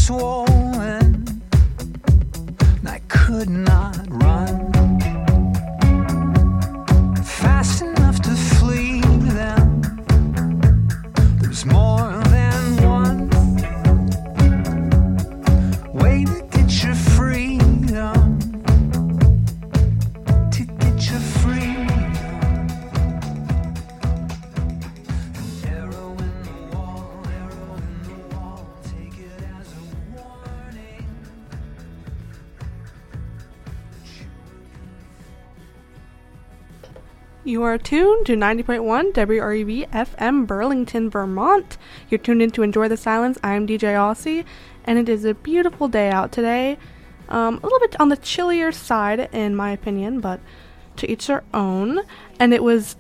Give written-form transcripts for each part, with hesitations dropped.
swollen, and I could not run fast enough to flee them. There was more than one way to get your freedom, to get your freedom. An arrow in the wall, arrow in the wall, take it as a warning. You are tuned to 90.1 WREV FM Burlington, Vermont. You're tuned in to Enjoy the Silence. I'm DJ Aussie, and it is a beautiful day out today. A little bit on the chillier side, in my opinion, but to each their own. And it was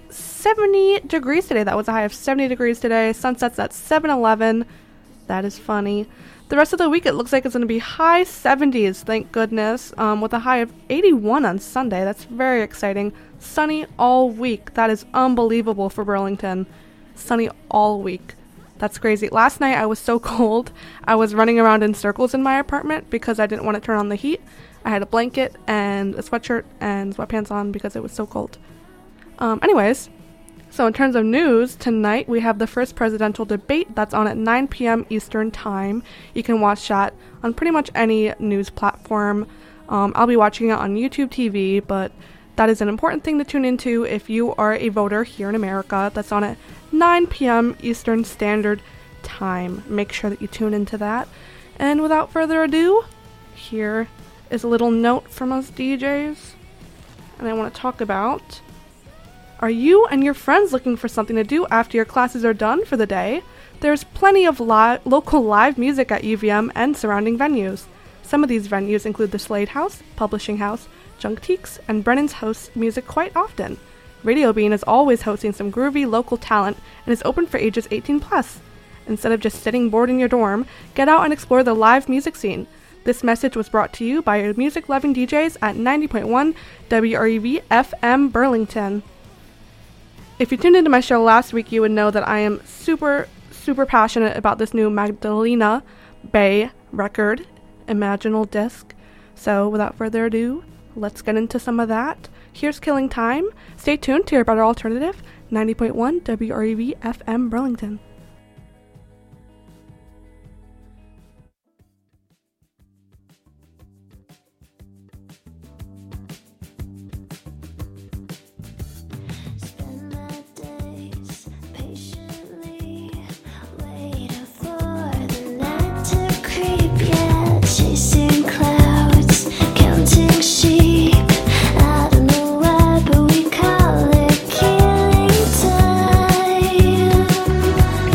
70 degrees today. That was a high of 70 degrees today. Sunsets at 7:11. That is funny. The rest of the week, it looks like it's going to be high 70s, thank goodness, with a high of 81 on Sunday. That's very exciting. Sunny all week. That is unbelievable for Burlington. Sunny all week. That's crazy. Last night, I was so cold. I was running around in circles in my apartment because I didn't want to turn on the heat. I had a blanket and a sweatshirt and sweatpants on because it was so cold. Anyways, so in terms of news, tonight we have the first presidential debate that's on at 9 p.m. Eastern Time. You can watch that on pretty much any news platform. I'll be watching it on YouTube TV, but that is an important thing to tune into if you are a voter here in America. That's on at 9 p.m. Eastern Standard Time. Make sure that you tune into that. And without further ado, here is a little note from us DJs. And I want to talk about: are you and your friends looking for something to do after your classes are done for the day? There's plenty of local live music at UVM and surrounding venues. Some of these venues include the Slade House, Publishing House, Junkteeks, and Brennan's hosts music quite often. Radio Bean is always hosting some groovy local talent and is open for ages 18 plus. Instead of just sitting bored in your dorm, get out and explore the live music scene. This message was brought to you by your music-loving DJs at 90.1 WREV FM Burlington. If you tuned into my show last week, you would know that I am super passionate about this new Magdalena Bay record, Imaginal Disc. So without further ado, let's get into some of that. Here's Killing Time. Stay tuned to your better alternative, 90.1 WREV FM Burlington. Chasing clouds, counting sheep. I don't know why, but we call it killing time.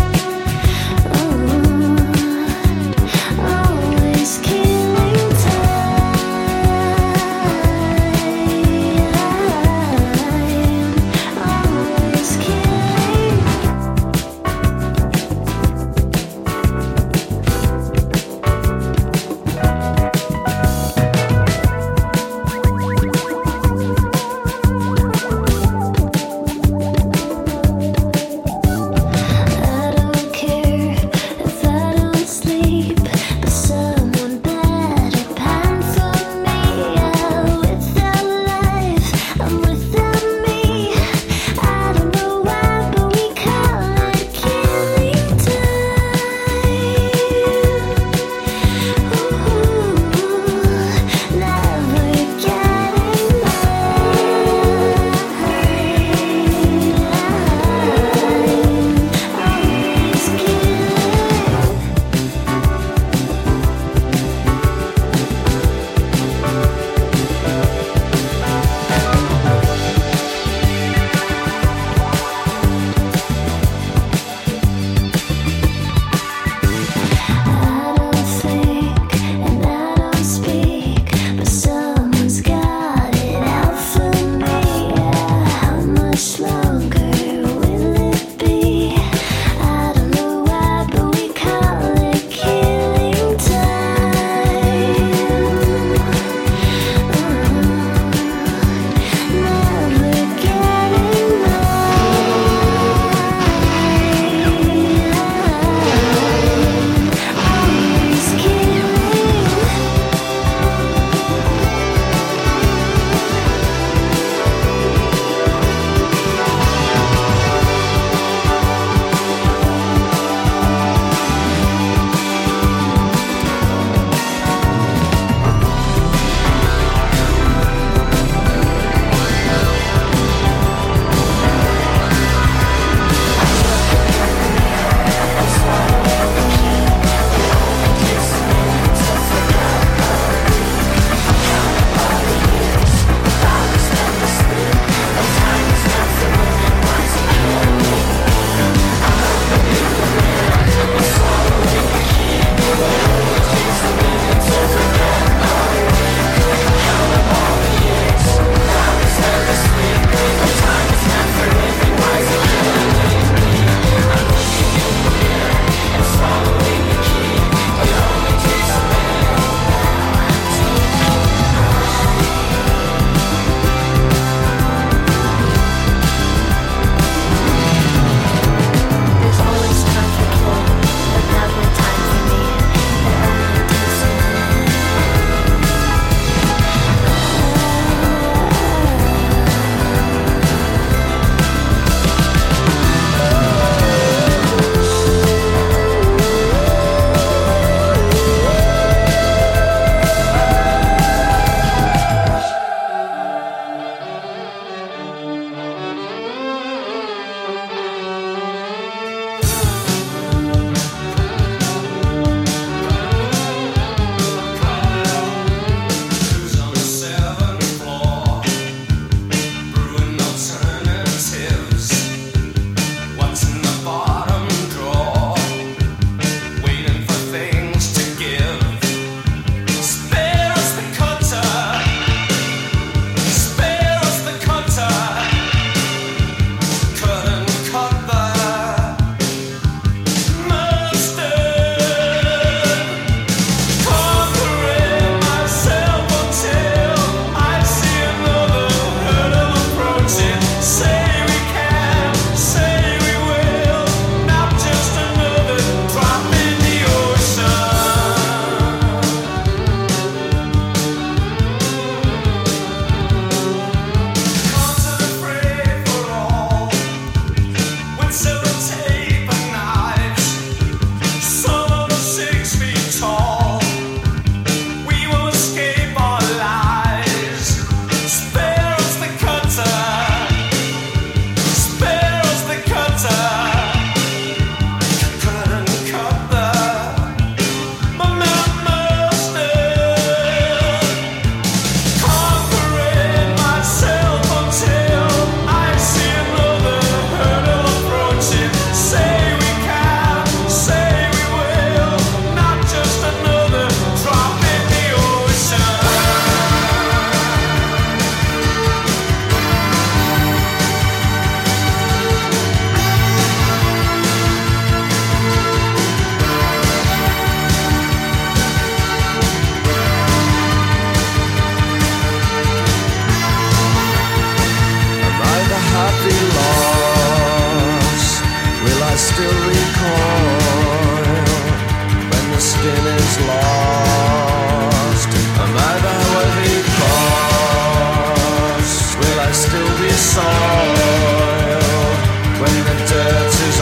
still recoil when the skin is lost? Am I the worthy cause? Will I still be soiled when the dirt is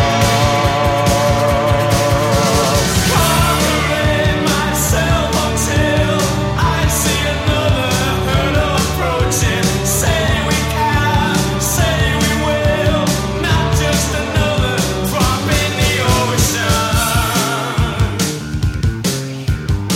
off? Covering myself until I see another herd approaching. Say we can, say we will, not just another drop in the ocean.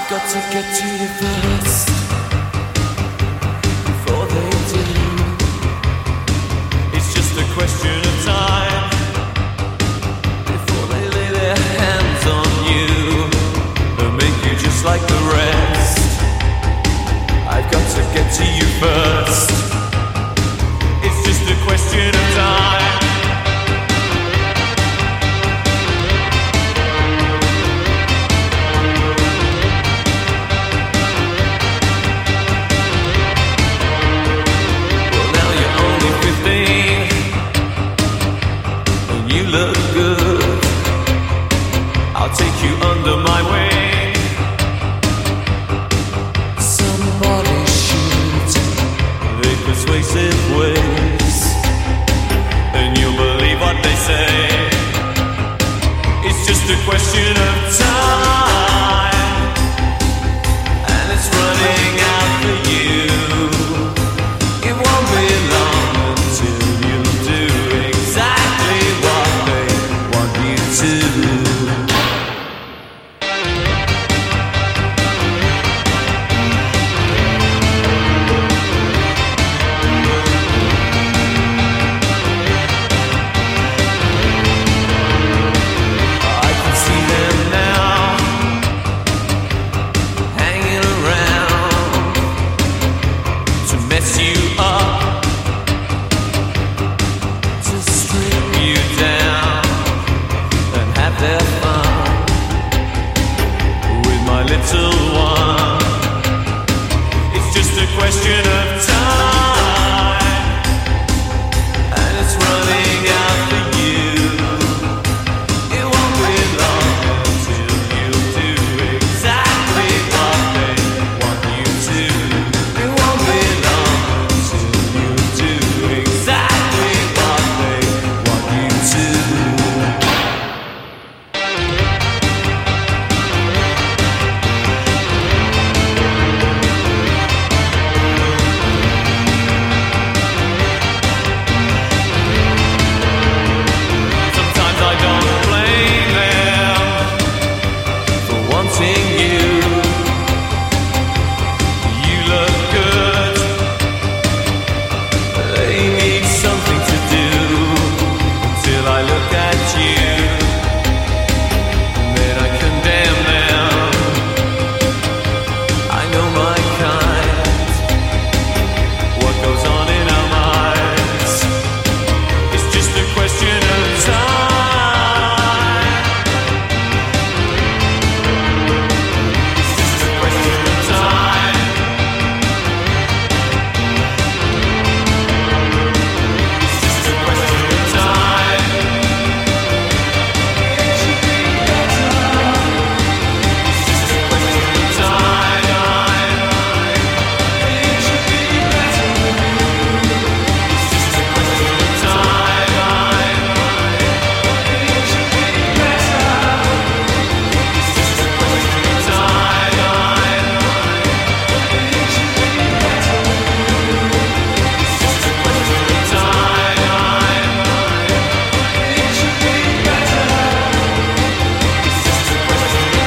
got to get to you first before they do. It's just a question of time before they lay their hands on you and make you just like the rest. I've got to get to you first. It's just a question of time. Look good, I'll take you under my wing. Somebody shoot the persuasive ways, and you'll believe what they say. It's just a question of time, and it's running out for you. It won't be long until you do exactly what they want you to. I can see them now, hanging around to mess you up, to strip you down and have their fun with my little one. It's just a question of time, and it's running out for you. It won't be long until you do exactly what they want you to. It won't be long until you do exactly what they want you to. Sometimes I don't blame them for wanting you. You look good. They need something to do until I look at you. And then I condemn them. I know my kind. What goes on in our minds. It's just a question of time. It's just a question of time. It's just a question of time. It's just a question of time. It should be better. It's just a question of time. It should be better. It's just a question of time. It should be better. It's just a question of time. It should be better. It's just a question of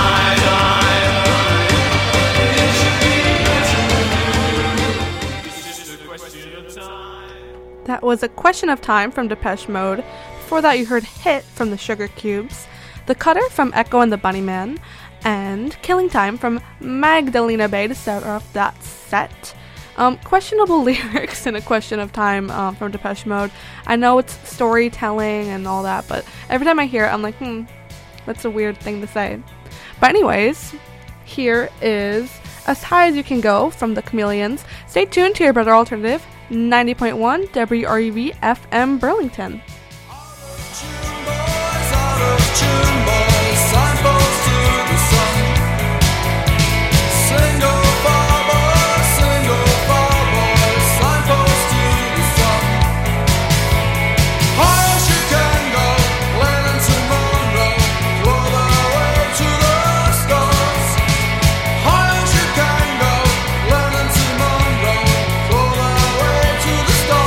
time. It should be better. It's just a question of time. That was A Question of Time from Depeche Mode. Before that, you heard Hit from the Sugar Cubes, The Cutter from Echo and the Bunnymen, and Killing Time from Magdalena Bay to start off that set. Questionable lyrics in A Question of Time from Depeche Mode. I know it's storytelling and all that, but every time I hear it, I'm like, that's a weird thing to say. But anyways, here is As High As You Can Go from the Chameleons. Stay tuned to your Brother Alternative, 90.1 WREV FM Burlington.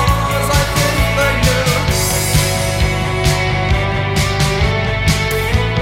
I think they knew.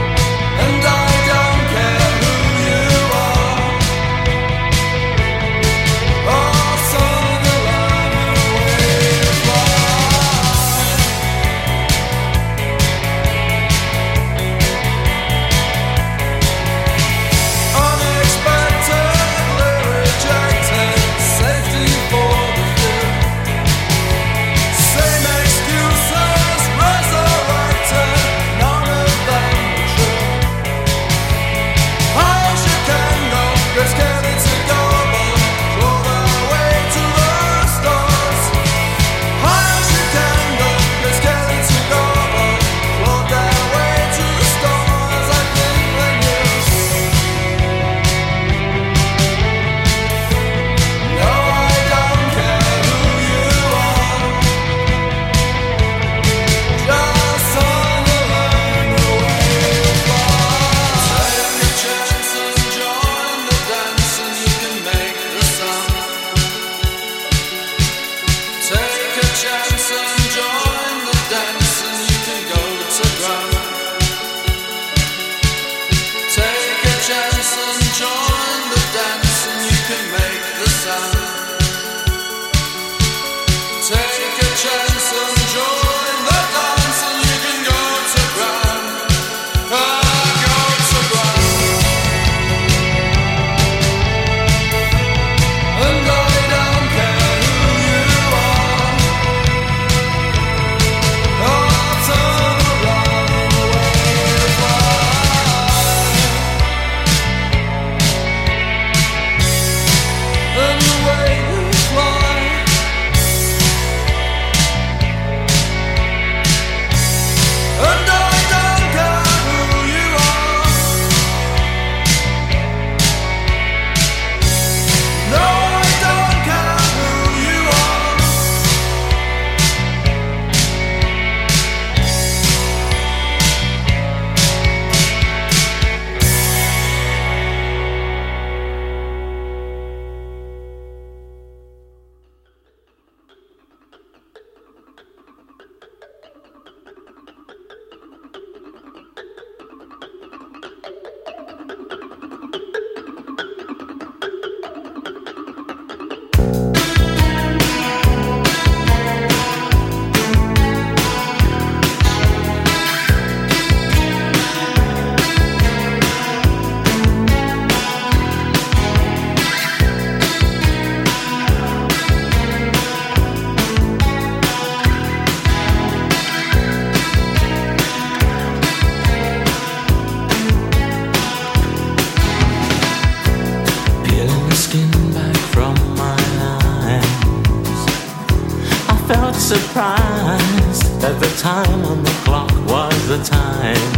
surprised that the time on the clock was the time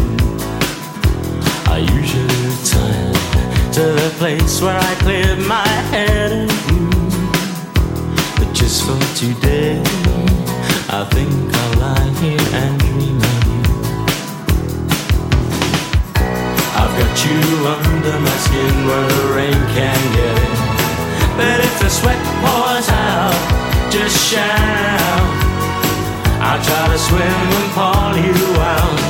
I usually retire to the place where I cleared my head of you. But just for today, I think I'll lie here and dream of you. I've got you under my skin where the rain can't get in. But if the sweat pours out, just shout. I'll try to swim and pull you out.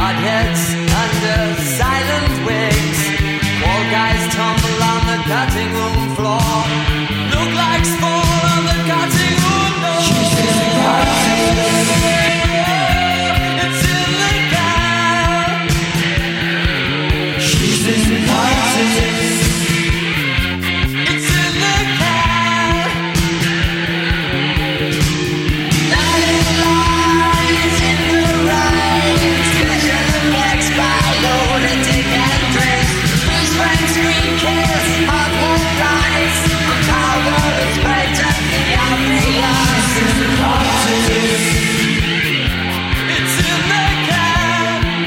Hardheads under silent wigs. Wall guys tumble on the cutting room floor. Look like fall on the cutting room floor. It's in the car. She's in the politics. It's in the car. Night lies in the rain. Special effects by lunatic and drinks. Freeze frame, screen kiss, hot hot guys. Power is right at the obvious. It's in the politics. It's in the car.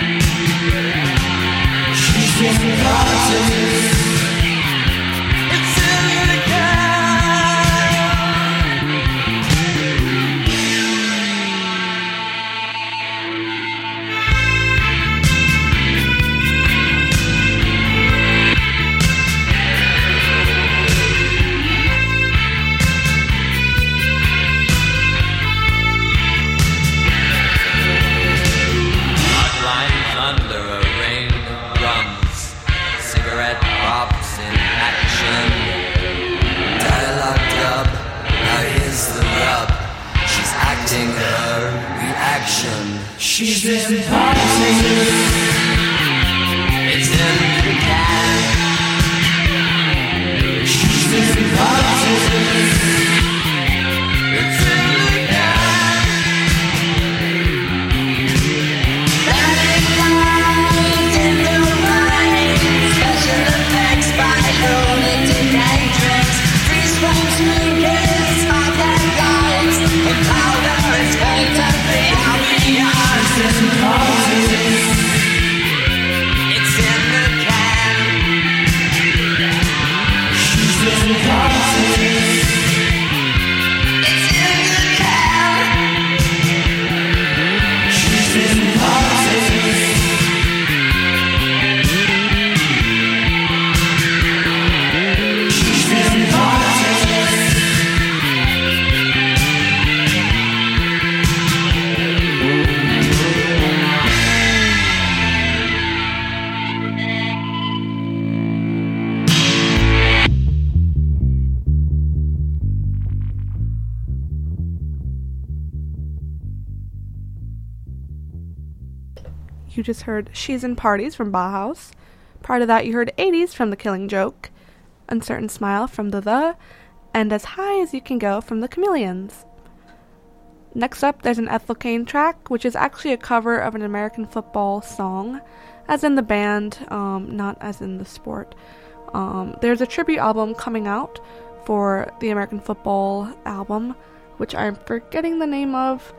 She's in the politics. It's in the car. Hotline under a rain of drums. Cigarette pops in action. Dialogue dub, now here's the rub. She's acting her reaction. She's in politics. It's in the can. She's in politics. It's in the can. Panic lies in the rain. Special effects by lunatic and drinks. Freeze frame, screen kiss, hot and guys. The powder is paint and the obvious. It's in politics. It's in the can. She's in politics. It's in the can. She's in politics. She's in politics. You just heard She's in Parties from Bauhaus. Prior to that, you heard 80s from The Killing Joke, Uncertain Smile from The, and As High as You Can Go from The Chameleons. Next up, there's an Ethel Cain track, which is actually a cover of an American football song, as in the band, not as in the sport. There's a tribute album coming out for the American football album, which I'm forgetting the name of.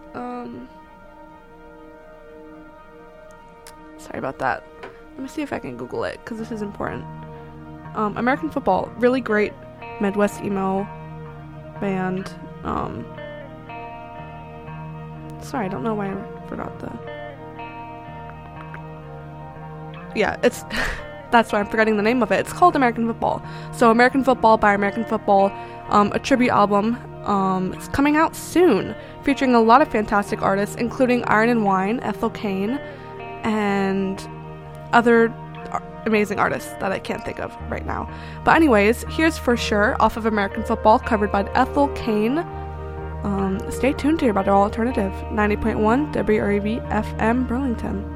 Sorry about that. Let me see if I can Google it, because this is important. American Football, really great Midwest emo band. Sorry, I don't know why I forgot the... Yeah, it's... That's why I'm forgetting the name of it. It's called American Football. So American Football by American Football, a tribute album. It's coming out soon, featuring a lot of fantastic artists, including Iron and Wine, Ethel Cain, and other amazing artists that I can't think of right now. But anyways, here's For Sure off of American Football, covered by Ethel Cain. Stay tuned to your Better Alternative, 90.1 WREV FM Burlington.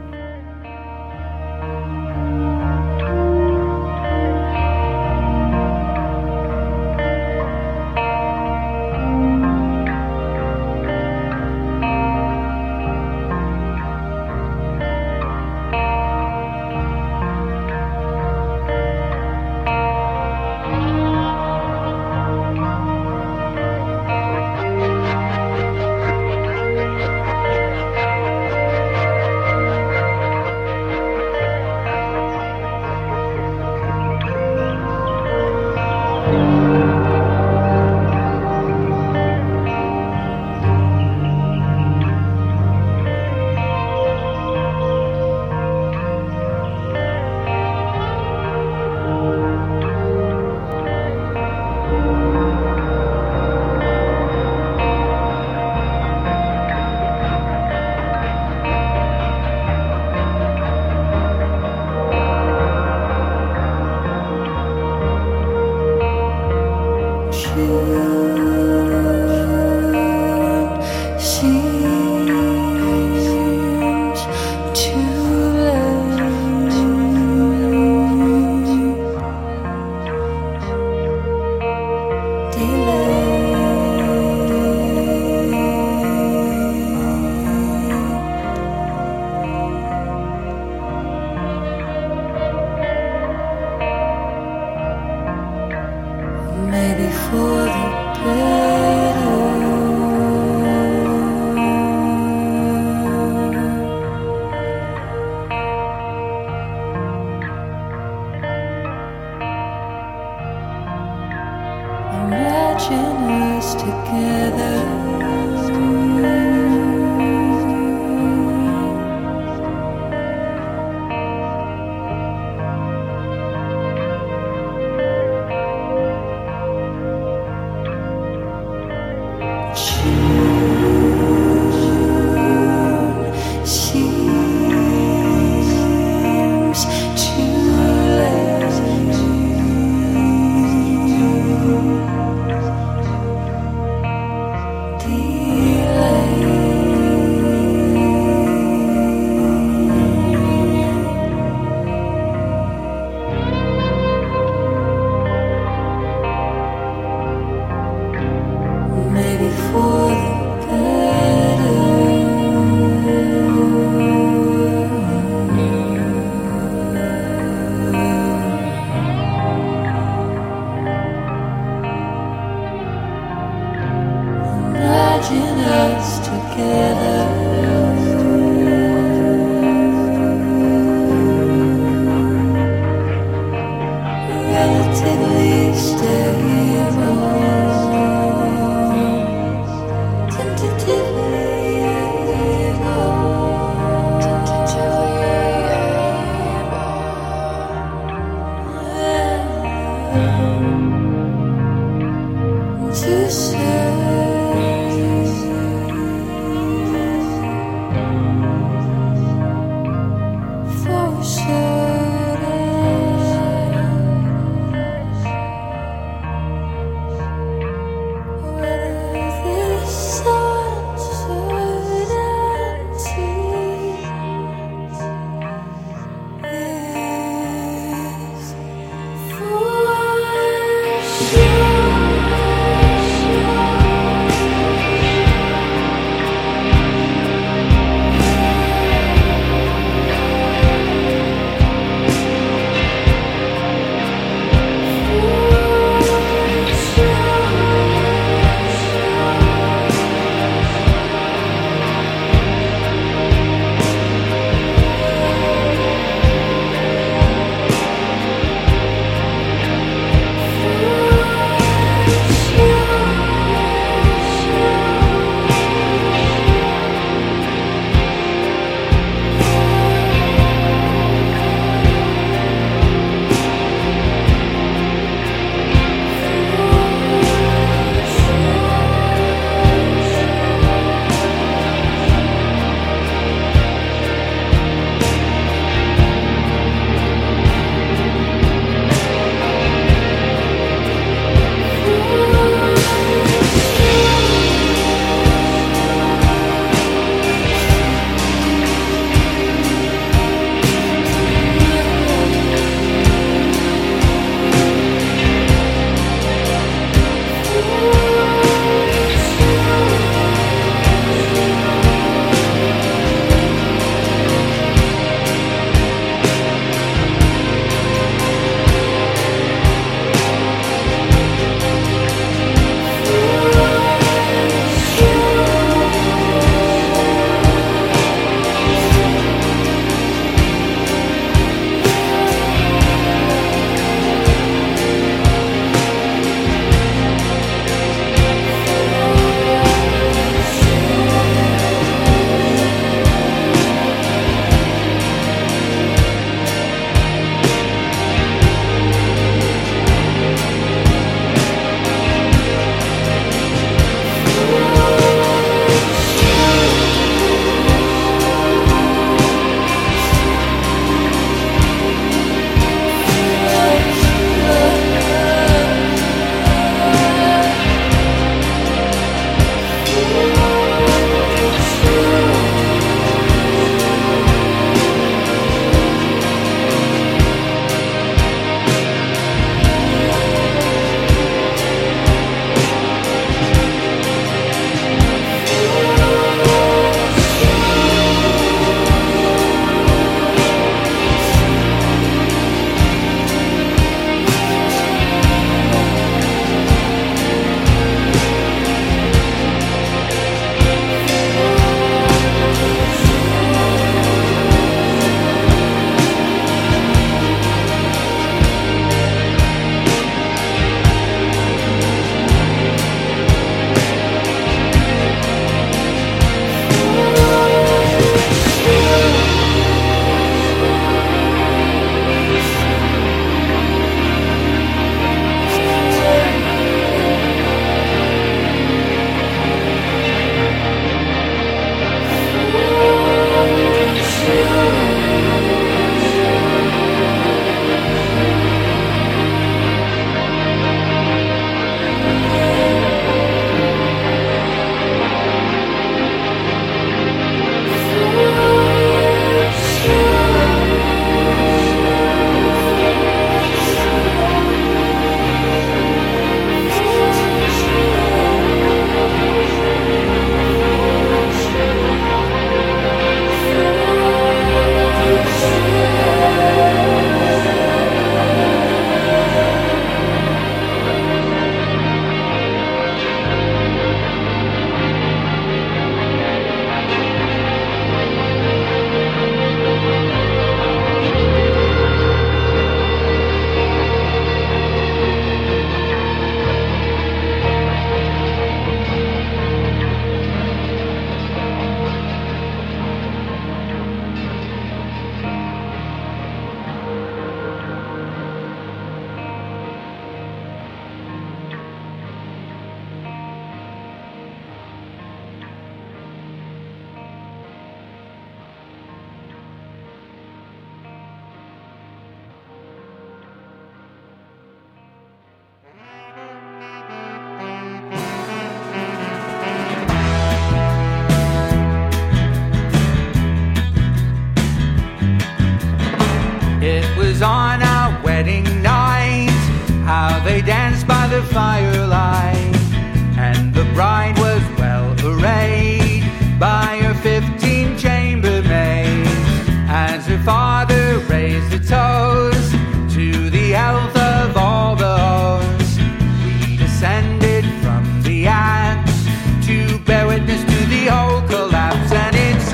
was on our wedding night, how they danced by the firelight, and the bride was well arrayed by her 15 chambermaids, as her father raised a toast to the health of all those. We descended from the Alps to bear witness to the whole collapse, and it's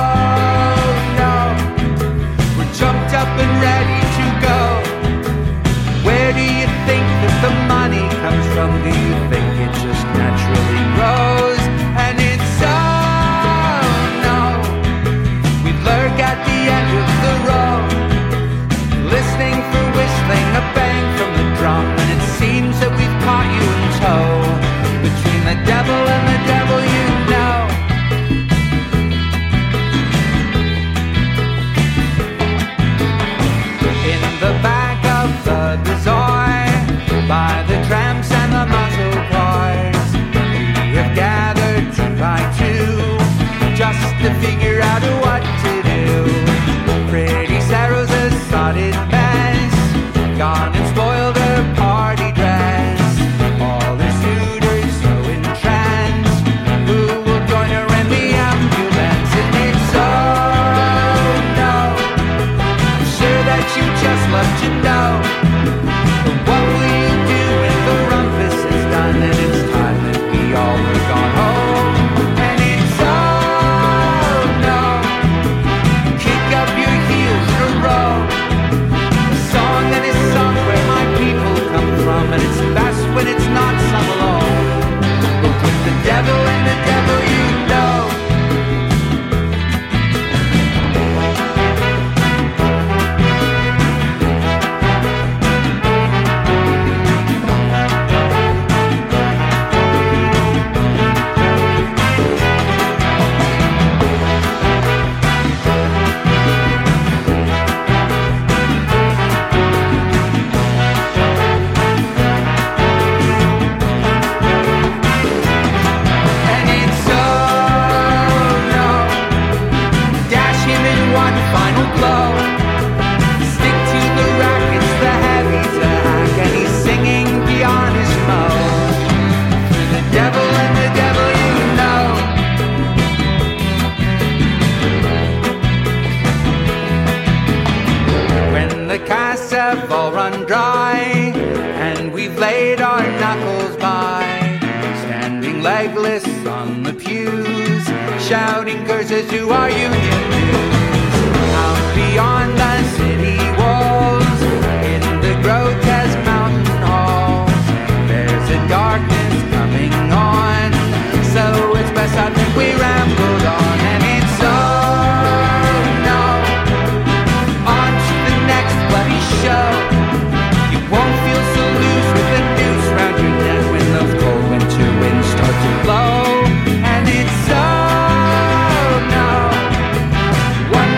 jumped up and ready to go. Where do you think that the money comes from? Do you think it just naturally grows? And it's no, we lurk at the end of the road, listening for whistling, a bang from the drum, and it seems that we've caught you in tow, between the devil and the devil you know. The back of the bazaar, by the tramps and the muscle cars, we have gathered two by two, just to figure out what to do. Pretty Sarah's a sodded mess, gone and spoiled her party dress. All her suitors so entranced, who will join her in the ambulance? And it's that you just love to know. But what will you do when the rumpus is done and it's time that we all have gone home? And it's kick up your heels in a row. A song that is sung where my people come from, and it's best when it's not sung alone, but with the devil and the devil you know. All run dry, and we've laid our knuckles by, standing legless on the pews, shouting curses to our union dues. Out beyond the city walls, in the grotesque mountain halls, there's a darkness coming on, so it's best I think we rambled on. And it's on to the next bloody show. You won't feel so loose with a noose round your neck when those cold winter winds start to blow. And it's one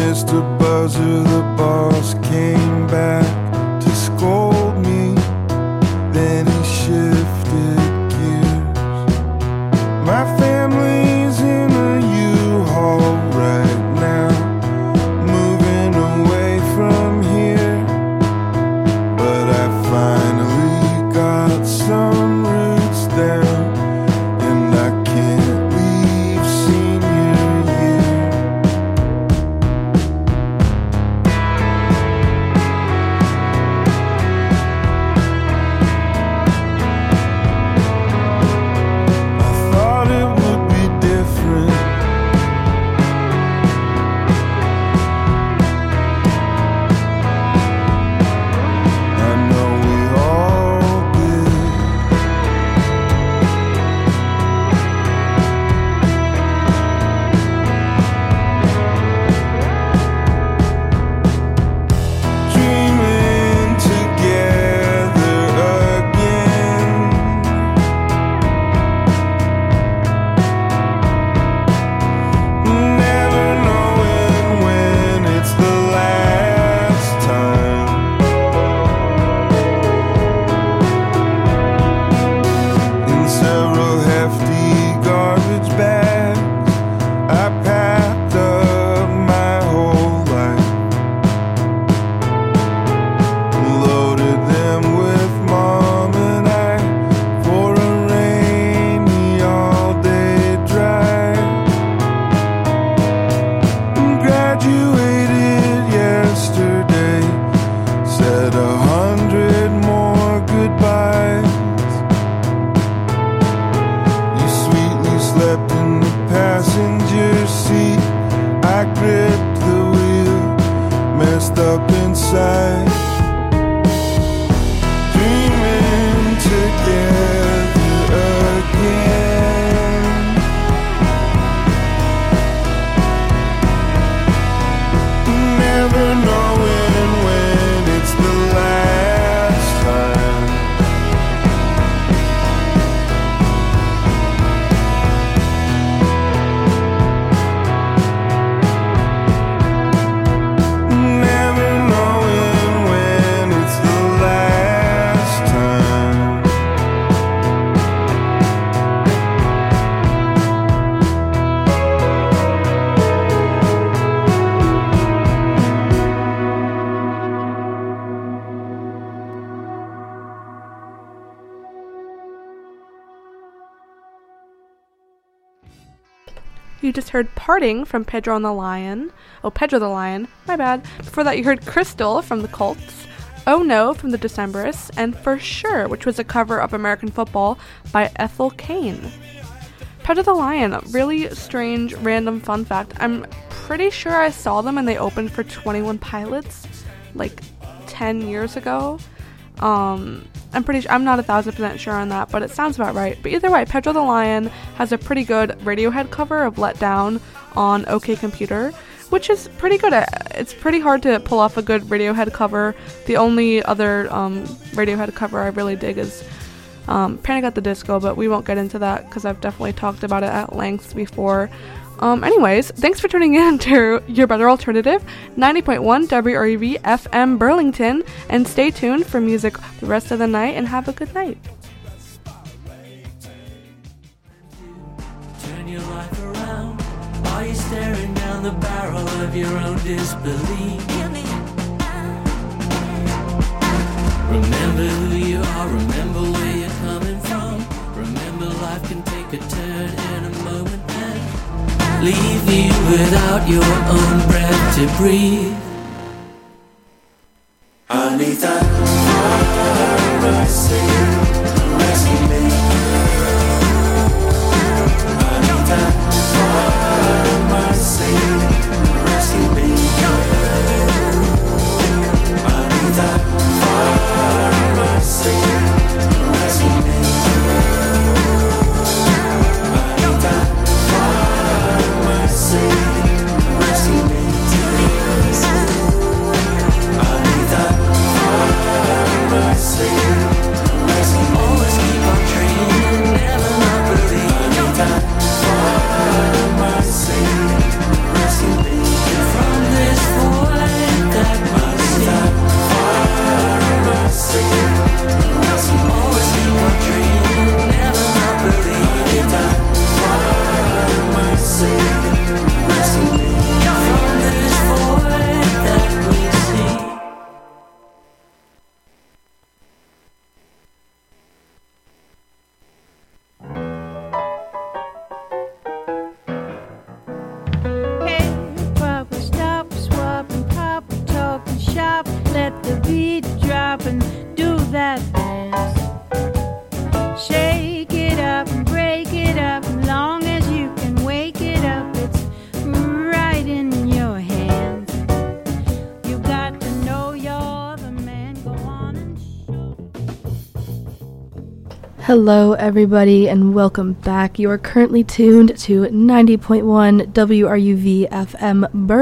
Mr. Buzzer, the boss, came back to scold me. Then he shifted gears. My family's in a U-Haul right now, moving away from here. But I finally got some roots down, and I can't leave senior year. I thought it would be different. I know we all did. Dreaming together again. Never knowing when it's the last time. In several hefty garbage bags, I packed up my whole life, loaded them with Mom and I for a rainy all-day drive. Graduated yesterday, said 100 more goodbyes. You sweetly slept in the passenger seat. I gripped the wheel, messed up inside. Dreaming together again. Never knowing when it's the last time. Never knowing when it's the last time. You just heard Parting from Pedro and the Lion. Oh, Pedro the Lion. My bad. Before that, you heard Crystal from the Colts. Oh No from the Decemberists. And For Sure, which was a cover of American Football by Ethel Cain. Pedro the Lion. Really strange, random fun fact. I'm pretty sure I saw them and they opened for 21 Pilots like 10 years ago. I'm not 1,000% sure on that, but it sounds about right. But either way, Pedro the Lion has a pretty good Radiohead cover of Let Down on OK Computer, which is pretty good. It's pretty hard to pull off a good Radiohead cover. The only other Radiohead cover I really dig is Panic at the Disco, but we won't get into that because I've definitely talked about it at length before. Anyways, thanks for tuning in to Your Better Alternative, 90.1 WREV FM Burlington, and stay tuned for music the rest of the night, and have a good night. Turn your life around. Are you staring down the barrel of your own disbelief? Remember who you are, remember where you're coming from. Remember life can take a turn in a moment and leave you without your own breath to breathe. I need that mercy, rescue me. I need that mercy, rescue me. I need that mercy, rescue me. I need that mercy, rescue me. I need that mercy, rescue me. Always keep on dreaming. that dance. Shake it up and break it up, long as you can wake it up. It's right in your hands. You got to know you're the man. Go on and show. Hello, everybody, and welcome back. You are currently tuned to 90.1 WRUV FM Berlin.